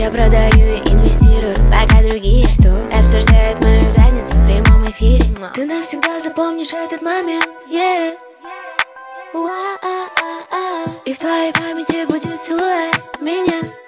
Я продаю и инвестирую, пока другие обсуждают мою задницу в прямом эфире. Ты навсегда запомнишь этот момент, yeah. И в твоей памяти будет силуэт меня.